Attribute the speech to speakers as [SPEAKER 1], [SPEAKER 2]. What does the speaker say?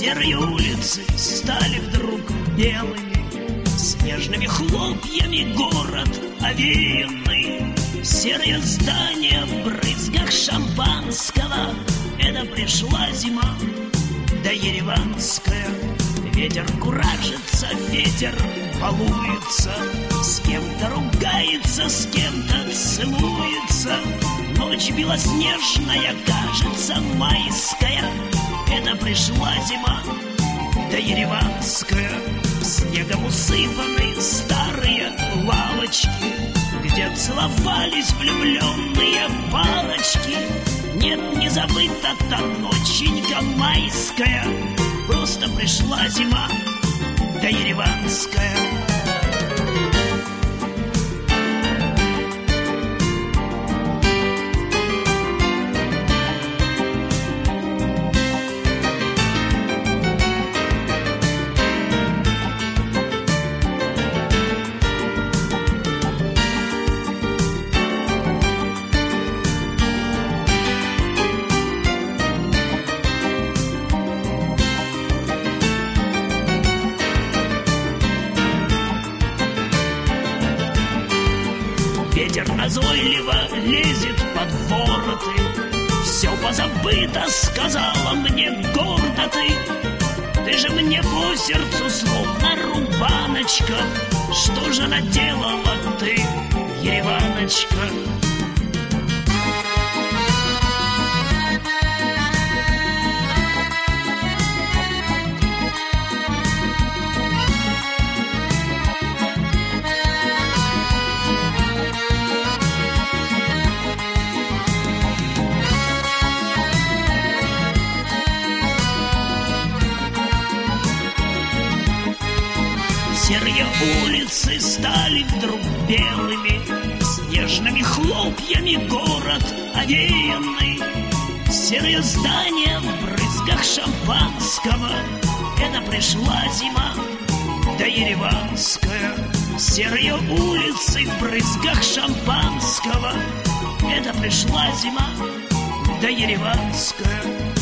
[SPEAKER 1] Серые улицы стали вдруг белыми, снежными хлопьями город овеянный. Серые здания в брызгах шампанского. Это пришла зима, да ереванская. Ветер куражится, ветер балуется, с кем-то ругается, с кем-то целуется. Ночь белоснежная, кажется, майская. Это пришла зима, да ереванская. Снегом усыпаны старые лавочки, где целовались влюбленные парочки. Нет, не забыта та ноченька майская. Просто пришла зима, да ереванская. Ветер назойливо лезет под вороты. Все позабыто, сказала мне гордо ты. Ты же мне по сердцу словно рубаночка. Что же наделала ты, ереваночка? Серые улицы стали вдруг белыми, снежными хлопьями город овеянный. Серые здания в брызгах шампанского. Это пришла зима, да ереванская. Серые улицы в брызгах шампанского. Это пришла зима, да ереванская.